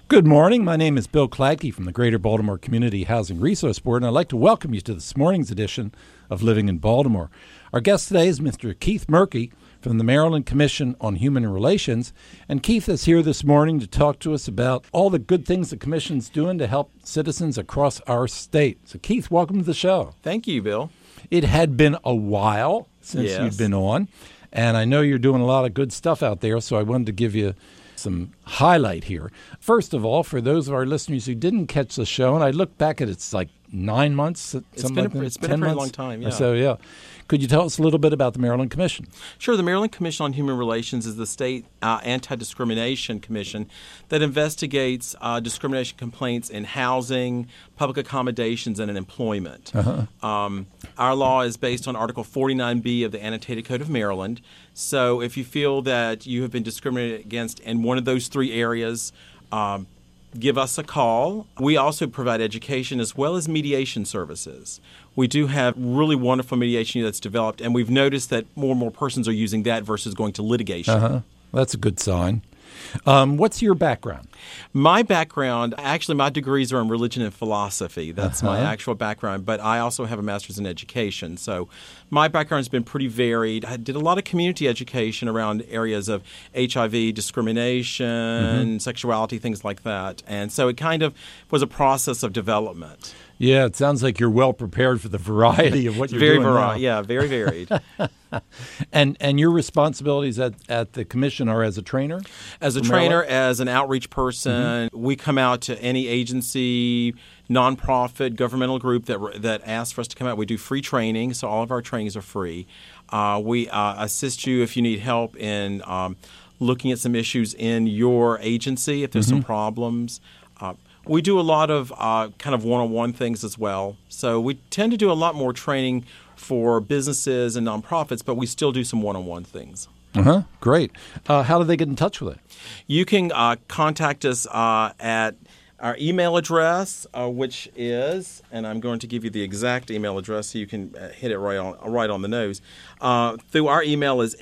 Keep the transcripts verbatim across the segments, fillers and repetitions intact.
Good morning. My name is Bill Kladke from the Greater Baltimore Community Housing Resource Board, and I'd like to welcome you to this morning's edition of Living in Baltimore. Our guest today is Mister Keith Murky from the Maryland Commission on Human Relations, and Keith is here this morning to talk to us about all the good things the Commission's doing to help citizens across our state. So, Keith, welcome to the show. Thank you, Bill. It had been a while since Yes. you'd been on, and I know you're doing a lot of good stuff out there, so I wanted to give you some highlight here. First of all, for those of our listeners who didn't catch the show, and I look back at it, it's like nine months. It's something been like a, that, it's been a ten pretty months? long time, yeah. So, yeah. Could you tell us a little bit about the Maryland Commission? Sure. The Maryland Commission on Human Relations is the state uh, anti-discrimination commission that investigates uh, discrimination complaints in housing, public accommodations, and in employment. Uh-huh. Um, our law is based on Article forty-nine B of the Annotated Code of Maryland. So if you feel that you have been discriminated against in one of those three areas, um, give us a call. We also provide education as well as mediation services. We do have really wonderful mediation that's developed, and we've noticed that more and more persons are using that versus going to litigation. Uh-huh. That's a good sign. Um, what's your background? My background, actually, my degrees are in religion and philosophy. That's Uh-huh. my actual background, but I also have a master's in education. So my background has been pretty varied. I did a lot of community education around areas of H I V, discrimination, mm-hmm. sexuality, things like that. And so it kind of was a process of development. Yeah, it sounds like you're well prepared for the variety of what you're very doing vari- now. Yeah, very varied. and and your responsibilities at, at the commission are as a trainer? As a for trainer, Maryland? as an outreach person, mm-hmm. we come out to any agency, nonprofit, governmental group that that asks for us to come out. We do free training, so all of our trainings are free. Uh, we uh, assist you if you need help in um, looking at some issues in your agency, if there's mm-hmm. some problems. Uh, we do a lot of uh, kind of one-on-one things as well. So we tend to do a lot more training for businesses and nonprofits, but we still do some one-on-one things. Uh-huh. Great. Uh, how do they get in touch with it? You can uh, contact us uh, at our email address, uh, which is, and I'm going to give you the exact email address so you can uh, hit it right on right on the nose. Uh, through our email is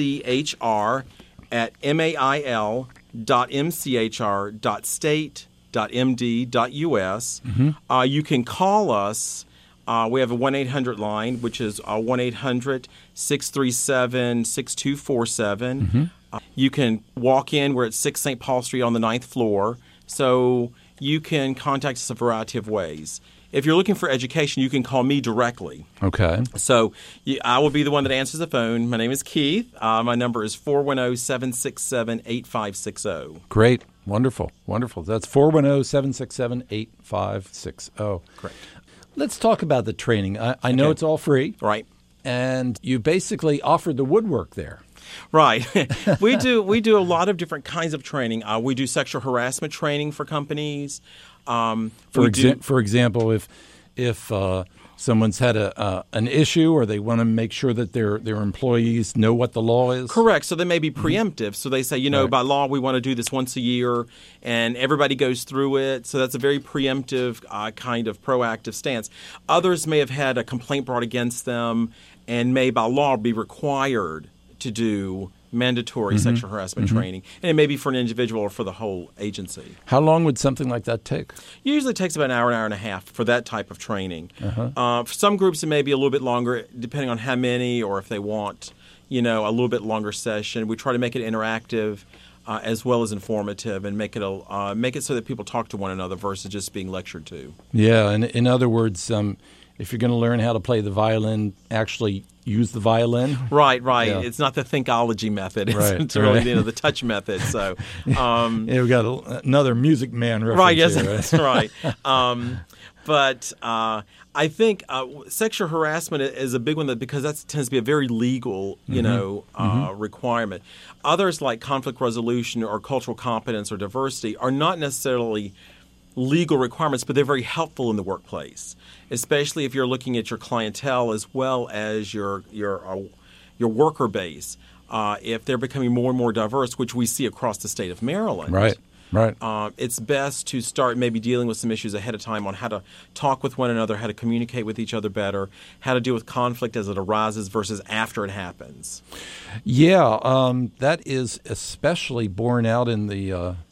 mchr at mail dot mchr dot state dot m d dot u s. Mm-hmm. Uh, you can call us. Uh, we have a one eight hundred line, which is uh, one eight hundred six three seven six two four seven. Mm-hmm. Uh, you can walk in. We're at six Saint Paul Street on the ninth floor. So you can contact us a variety of ways. If you're looking for education, you can call me directly. Okay. So you, I will be the one that answers the phone. My name is Keith. Uh, my number is four one zero, seven six seven, eight five six zero. Great. Wonderful. Wonderful. That's four one zero, seven six seven, eight five six zero. Correct. Let's talk about the training. I, I know Okay. it's all free. Right. And you basically offered the woodwork there. Right. we do we do a lot of different kinds of training. Uh, we do sexual harassment training for companies. Um, for, we exa- do, for example, if if uh, someone's had a uh, an issue or they want to make sure that their, their employees know what the law is? Correct. So they may be preemptive. Mm-hmm. So they say, you know, right. by law we want to do this once a year, and everybody goes through it. So that's a very preemptive uh, kind of proactive stance. Others may have had a complaint brought against them and may by law be required to do mandatory mm-hmm. sexual harassment mm-hmm. training. And it may be for an individual or for the whole agency. How long would something like that take? Usually it takes about an hour, an hour and a half for that type of training. Uh-huh. Uh, for some groups it may be a little bit longer depending on how many or if they want, you know, a little bit longer session. We try to make it interactive uh, as well as informative and make it a, uh, make it so that people talk to one another versus just being lectured to. Yeah, and in other words, um, if you're going to learn how to play the violin, actually use the violin. Right, right. Yeah. It's not the thinkology method. It's, right, it's right. really you know, the touch method. So, um, yeah, we got a, another Music Man reference. Right, yes, here, right? that's right. Um, but uh, I think uh, sexual harassment is a big one that because that tends to be a very legal, you mm-hmm. know, uh, mm-hmm. requirement. Others like conflict resolution or cultural competence or diversity are not necessarily legal requirements, but they're very helpful in the workplace, especially if you're looking at your clientele as well as your your uh, your worker base. Uh, if they're becoming more and more diverse, which we see across the state of Maryland, right, right, uh, it's best to start maybe dealing with some issues ahead of time on how to talk with one another, how to communicate with each other better, how to deal with conflict as it arises versus after it happens. Yeah, um, that is especially borne out in the. Uh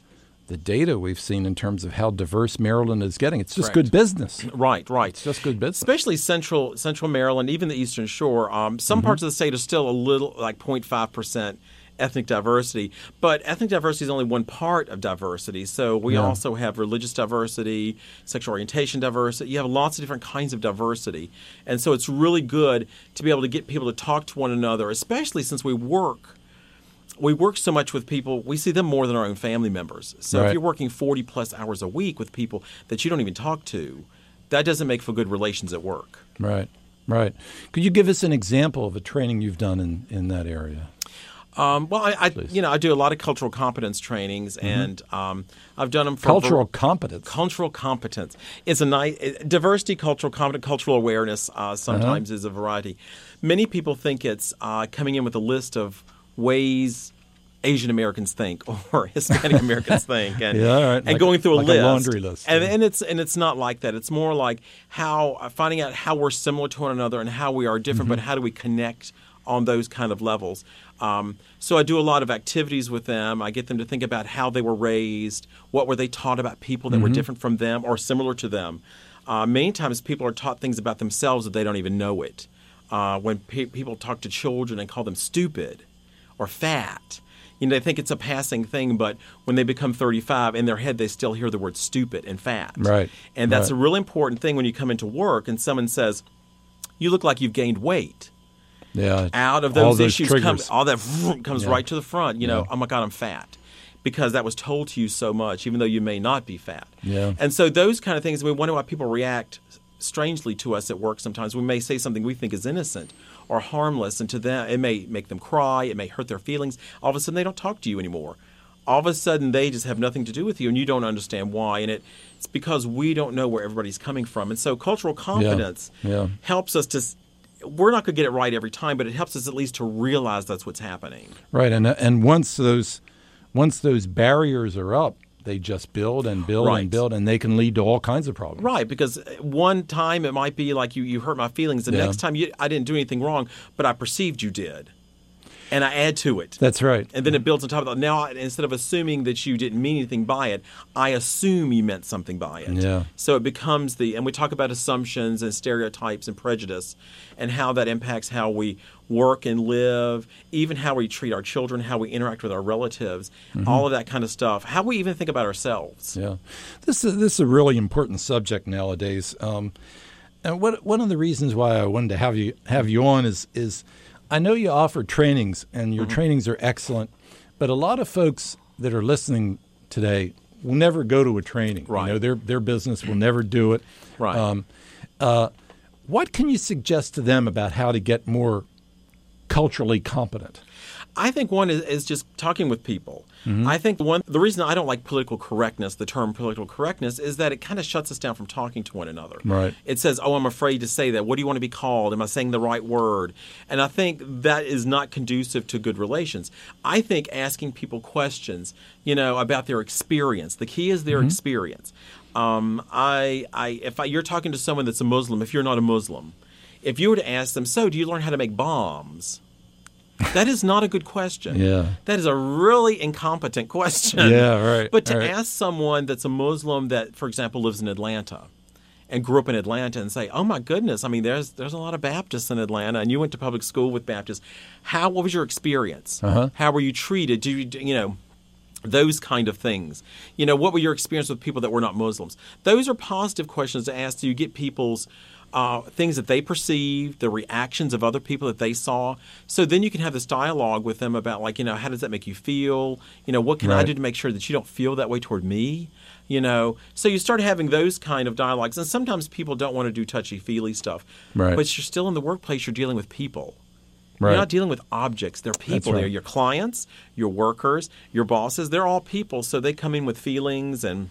the data we've seen in terms of how diverse Maryland is getting. It's just Correct. good business. Right, right. It's just good business. Especially central central Maryland, even the Eastern Shore. Um, some Mm-hmm. parts of the state are still a little, like zero point five percent ethnic diversity. But ethnic diversity is only one part of diversity. So we Yeah. also have religious diversity, sexual orientation diversity. You have lots of different kinds of diversity. And so it's really good to be able to get people to talk to one another, especially since we work we work so much with people, we see them more than our own family members. So Right. if you're working forty plus hours a week with people that you don't even talk to, that doesn't make for good relations at work. Right, right. Could you give us an example of a training you've done in, in that area? Um, well, I, I Please. you know I do a lot of cultural competence trainings, and um, I've done them for Cultural competence. Cultural competence. It's a nice diversity, cultural competence, cultural awareness. Uh, sometimes Uh-huh. is a variety. Many people think it's uh, coming in with a list of ways Asian Americans think or Hispanic Americans think, and Yeah, all right. and Like- going through a like a list, laundry list, and, yeah. and it's and it's not like that. It's more like how uh, finding out how we're similar to one another and how we are different, Mm-hmm. but how do we connect on those kind of levels. Um, so I do a lot of activities with them. I get them to think about how they were raised, what were they taught about people that were Mm-hmm. different from them or similar to them. Uh, many times people are taught things about themselves that they don't even know it. Uh, when pe- people talk to children and call them stupid or fat, you know, they think it's a passing thing, but when they become thirty-five, in their head they still hear the word stupid and fat. Right, And that's right. a really important thing when you come into work and someone says, "You look like you've gained weight." Yeah. Out of all those, issues, come, triggers. all that vroom comes Yeah. right to the front. You know, Yeah. oh my God, I'm fat. Because that was told to you so much, even though you may not be fat. Yeah. And so those kind of things, we wonder why people react strangely to us at work sometimes. We may say something we think is innocent or harmless, and to them, it may make them cry, it may hurt their feelings. All of a sudden, they don't talk to you anymore. All of a sudden, they just have nothing to do with you, and you don't understand why. And it, it's because we don't know where everybody's coming from. And so cultural competence Yeah. helps us to – we're not going to get it right every time, but it helps us at least to realize that's what's happening. Right, and and once those once those barriers are up, they just build and build Right. and build, and they can lead to all kinds of problems. Right, because one time it might be like you, you hurt my feelings. The Yeah. next time you, I didn't do anything wrong, but I perceived you did. And I add to it. That's right. And then it builds on top of that. Now, I- instead of assuming that you didn't mean anything by it, I assume you meant something by it. Yeah. So it becomes the, and we talk about assumptions and stereotypes and prejudice and how that impacts how we work and live, even how we treat our children, how we interact with our relatives, Mm-hmm. all of that kind of stuff, how we even think about ourselves. Yeah, this is this is a really important subject nowadays. Um, and what one of the reasons why I wanted to have you have you on is is I know you offer trainings, and your Mm-hmm. trainings are excellent, but a lot of folks that are listening today will never go to a training. Right. You know, their their business will never do it. Right. Um, uh, what can you suggest to them about how to get more culturally competent? I think one is, is just talking with people. Mm-hmm. I think one the reason I don't like political correctness, the term political correctness, is that it kind of shuts us down from talking to one another. Right. It says, "Oh, I'm afraid to say that. What do you want to be called? Am I saying the right word?" And I think that is not conducive to good relations. I think asking people questions, you know, about their experience. The key is their Mm-hmm. experience. Um, I, I, if I, you're talking to someone that's a Muslim, if you're not a Muslim, if you were to ask them, "So, do you learn how to make bombs?" That is not a good question. Yeah. That is a really incompetent question. Yeah, right, But to right. ask someone that's a Muslim that, for example, lives in Atlanta and grew up in Atlanta and say, "Oh my goodness, I mean, there's there's a lot of Baptists in Atlanta, and you went to public school with Baptists. How what was your experience? Uh-huh. How were you treated? Do you you know?" Those kind of things. You know, what were your experience with people that were not Muslims? Those are positive questions to ask. Do you get people's uh, things that they perceive, the reactions of other people that they saw? So then you can have this dialogue with them about, like, you know, how does that make you feel? You know, what can I Right. do to make sure that you don't feel that way toward me? You know, so you start having those kind of dialogues. And sometimes people don't want to do touchy-feely stuff. Right. But you're still in the workplace. You're dealing with people. Right. You're not dealing with objects. They're people. right. They're your clients, your workers, your bosses. They're all people, so they come in with feelings, and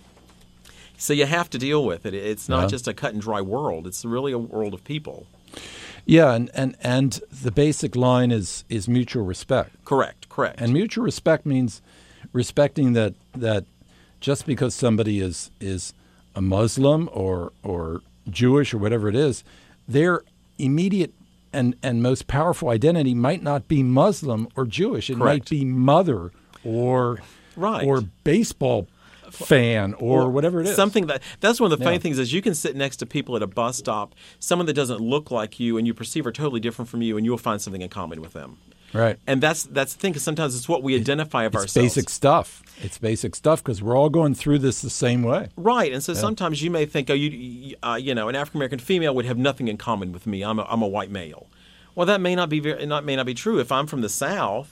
so you have to deal with it. It's not Yeah. just a cut and dry world. It's really a world of people. Yeah, and, and, and the basic line is is mutual respect. Correct, correct. And mutual respect means respecting that that just because somebody is is a Muslim or or Jewish or whatever it is, their immediate and, and most powerful identity might not be Muslim or Jewish. It might Correct. be mother or Right. or baseball fan or, or whatever it is. Something that that's one of the funny Yeah. things is you can sit next to people at a bus stop, someone that doesn't look like you and you perceive are totally different from you, and you'll find something in common with them. Right. And that's that's the thing, because sometimes it's what we identify of It's ourselves. basic stuff. It's basic stuff because we're all going through this the same way. Right, and so sometimes you may think, oh, you, you- uh, you know, an African American female would have nothing in common with me. I'm a, I'm a white male. Well, that may not be very, not may not be true. If I'm from the South,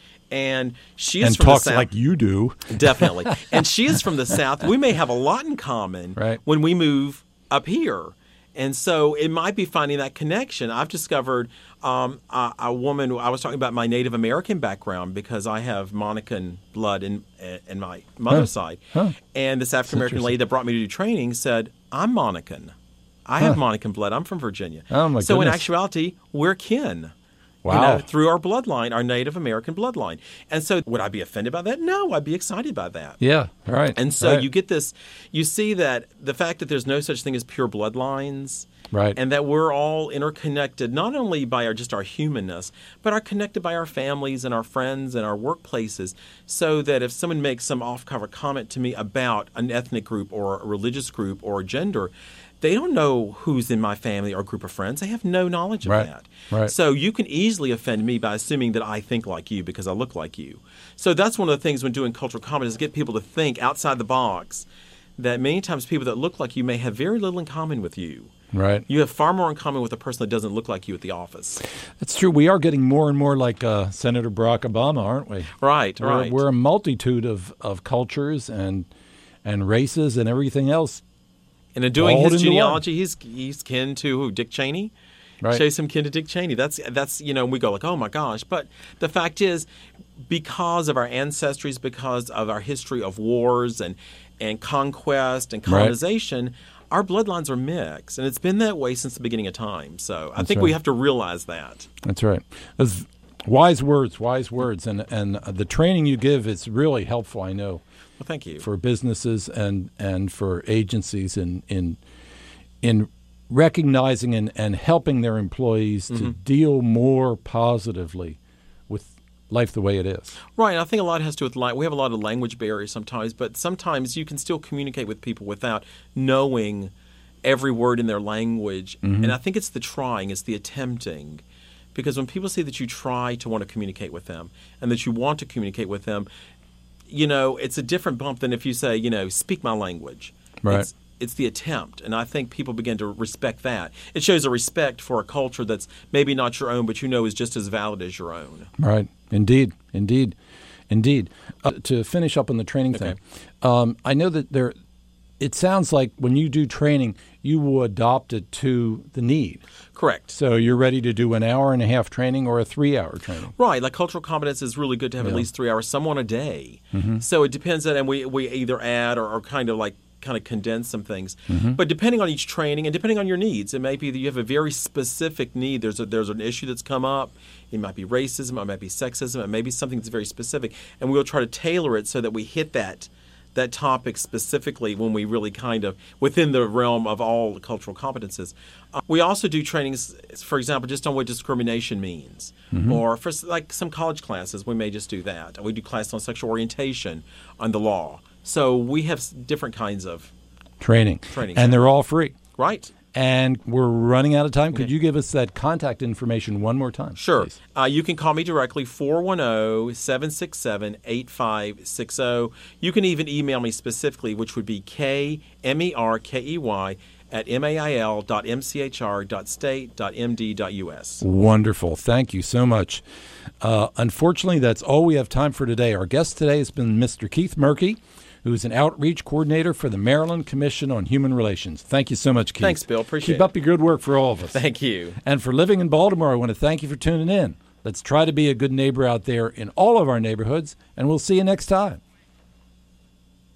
and she is And from talks the South, like you do. definitely, and she is from the South, we may have a lot in common Right. when we move up here. And so it might be finding that connection. I've discovered um, a, a woman. I was talking about my Native American background because I have Monacan blood in in my mother's Huh. side. Huh. And this African American lady that brought me to do training said, "I'm Monacan. I have Monacan blood. I'm from Virginia." Oh, my so in goodness. actuality, we're kin. Wow. You know, through our bloodline, our Native American bloodline. And so would I be offended by that? No, I'd be excited by that. Yeah, right. And so right. you get this, you see that the fact that there's no such thing as pure bloodlines, Right. and that we're all interconnected, not only by our just our humanness, but are connected by our families and our friends and our workplaces, so that if someone makes some off-cover comment to me about an ethnic group or a religious group or a gender, they don't know who's in my family or group of friends. They have no knowledge of Right. that. Right. So you can easily offend me by assuming that I think like you because I look like you. So that's one of the things when doing cultural comedy is get people to think outside the box, that many times people that look like you may have very little in common with you. Right. You have far more in common with a person that doesn't look like you at the office. That's true. We are getting more and more like uh, Senator Barack Obama, aren't we? Right, We're, right. we're a multitude of, of cultures and and races and everything else. And in doing Rolled his into one. genealogy, he's he's kin to who? Dick Cheney. Right. Shows him kin to Dick Cheney. That's that's you know we go like, oh my gosh, but the fact is, because of our ancestries, because of our history of wars and and conquest and Right. colonization, our bloodlines are mixed, and it's been that way since the beginning of time. So I That's think we right. have to realize that. That's right. Those wise words, wise words, and and the training you give is really helpful. I know Well, thank you. for businesses and and for agencies in in in recognizing and, and helping their employees Mm-hmm. to deal more positively with life the way it is. Right. I think a lot has to do with like we have a lot of language barriers sometimes, but sometimes you can still communicate with people without knowing every word in their language. Mm-hmm. And I think it's the trying, it's the attempting. Because when people see that you try to want to communicate with them and that you want to communicate with them, you know, it's a different bump than if you say, you know, speak my language. Right. It's, it's the attempt, and I think people begin to respect that. It shows a respect for a culture that's maybe not your own, but you know is just as valid as your own. Right. Indeed. Indeed. Indeed. Uh, to finish up on the training Okay. thing, um, I know that there. It sounds like when you do training, you will adopt it to the need. Correct. So you're ready to do an hour and a half training or a three-hour training. Right, like cultural competence is really good to have at Yeah. least three hours, some one a day. Mm-hmm. So it depends on, and we, we either add or, or kind of like kind of condense some things. Mm-hmm. But depending on each training and depending on your needs, it may be that you have a very specific need. There's a, there's an issue that's come up. It might be racism, it might be sexism, it may be something that's very specific, and we'll try to tailor it so that we hit that that topic specifically when we really kind of within the realm of all cultural competences. Uh, we also do trainings, for example, just on what discrimination means, Mm-hmm. or for s- like some college classes, we may just do that. We do classes on sexual orientation, on the law. So we have s- different kinds of Training. Training, And yeah. they're all free. right. And we're running out of time. Could Okay. you give us that contact information one more time? Sure. please? Uh, you can call me directly, four one zero, seven six seven, eight five six zero. You can even email me specifically, which would be K M E R K E Y at mail dot m c h r dot state dot m d dot u s. Wonderful. Thank you so much. Uh, unfortunately, that's all we have time for today. Our guest today has been Mister Keith Murky, who is an outreach coordinator for the Maryland Commission on Human Relations. Thank you so much, Keith. Thanks, Bill. Appreciate Keep it. up your good work for all of us. Thank you. And for living in Baltimore, I want to thank you for tuning in. Let's try to be a good neighbor out there in all of our neighborhoods, and we'll see you next time.